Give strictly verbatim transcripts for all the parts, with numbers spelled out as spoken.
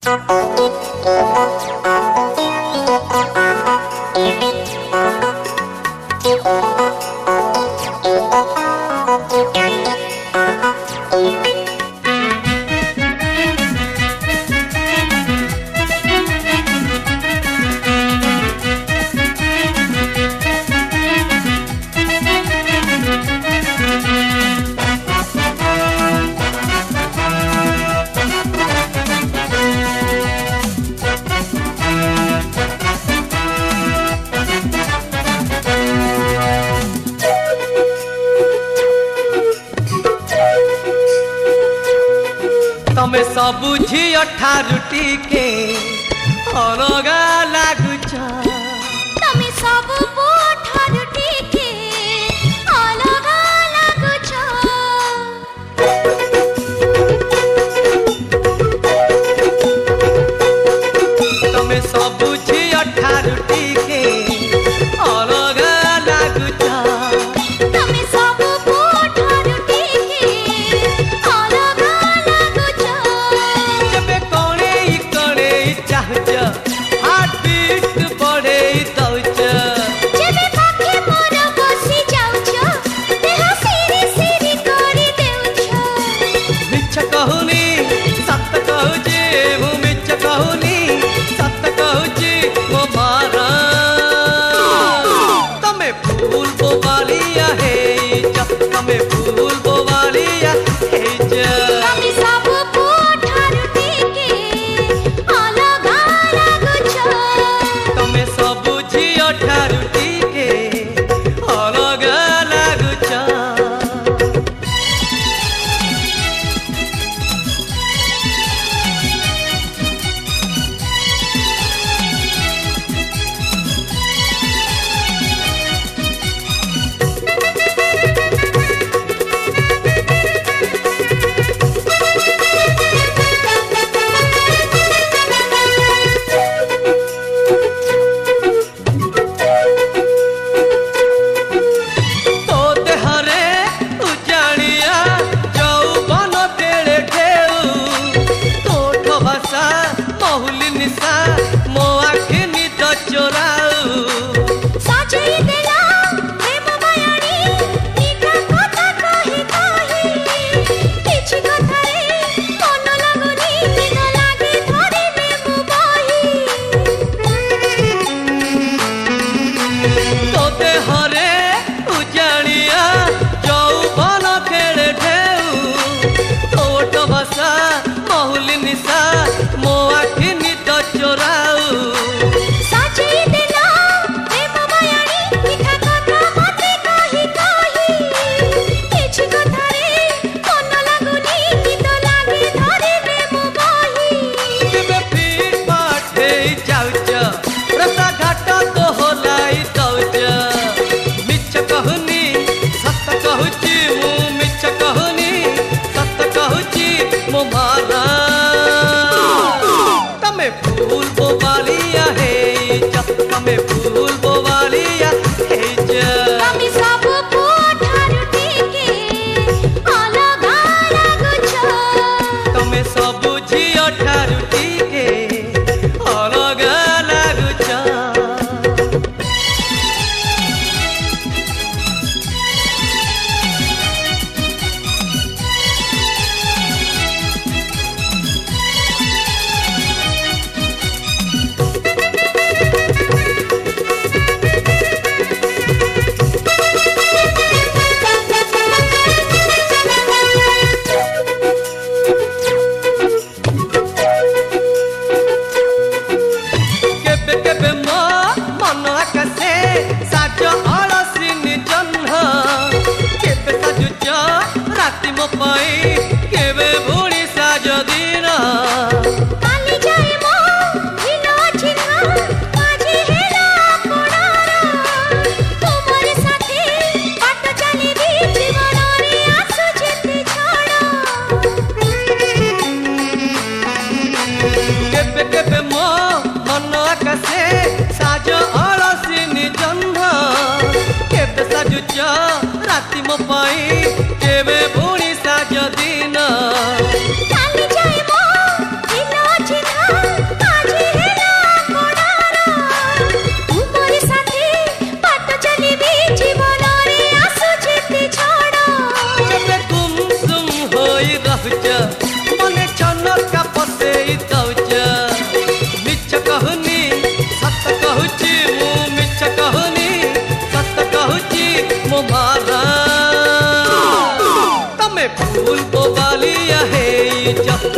तमे सबु झियो ठारुटी के अलगा लागुछ तमे सबु पो ठारुटी के अलगा लागुछ तमे सबु झियो ठारुटी के अलगा लागुछ तमे सबु पो ठारुटी के अलगा लागुछ जबे कोणे कोणे चाहछ हार्ट बीट बढ़े दउछ जेबे पाखे मोर बसी जाउछ देह सिरी सिरी करी देउछ मिछ कहूनी सत कहूची मु मिछ कहूनी सत कहूची मो मारा तमे फूल बोवालिया हे तमे फूल बोवालिया हे तमे सबु पो ठारुटी के अलगा लागुछ तमे सबु झियो ठारुटी के अलगा लागुछ तो देहरे उजाणिया जौवन तेरे ढेउ तोठ भाषा महुली निशा मो आखि निद चोराउ साजई देला प्रेम बयानी मीठा कथा कहि कहि किछि कथा रे मन लागुनी दिन लागे धरिबे मु तो देहरे उजाणिया जौवन तेरे ढेउ तोठ भाषा महुली निशा मो आखि निद चोराउ साजई देला प्रेम बयानी मीठा कथा मते कहि कहि किछि कथा रे मन लागुनी दिन लागे धरिबे मु जेबे फिर बाटे जाउछ रसा घाट तो होलाई दउछ मिछ कहूनी सत कहूची मु मिछ कहूनी सत कहूची मो मारा तमे फूल बोवालिया हे तमे फूल बोवालिया हे तमे सबु पो ठारुटी के अलगा लागुछ तमे सबु झियो ठारुटी के अलगा लागुछ केबे केबे मो मन आकाशे साज अलसिनी जह्न केबे साजुच राति मो पई केबे भूणी साज दिन काली जाए मो हिनो छिना माझी हेला कोडार तुमरे साथे बाट चली भी जीवन रे आसु जेते केबे केबे मो मन आकाशे साज अलसिनी जह्न केबे साजुच राति मो पई केबे भूणी साज दिन काली जाए मो हिनो छिना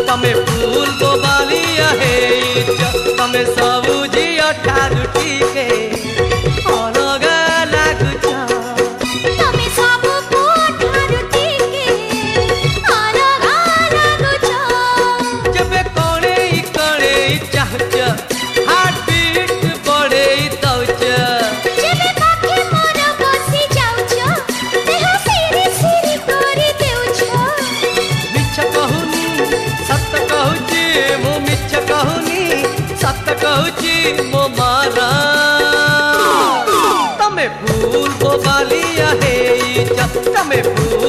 तमे फूल बोबालिया हेच तमे सबु झियो ठारू टीके अलगा लागुछ तमे सबु ठारू टीके अलगा लागुछ जबे कोणे कोणे चाहच हार्ट बीट बढ़े दौच जेबे पाखे मोर बसी जाउछ देह सिरी सिरी करी देउछ मिछ कहूनी सत कहूची मु मिछ कहूनी सत कहूची मो मारा तमे फूल बोबालिया हेच तमे फूल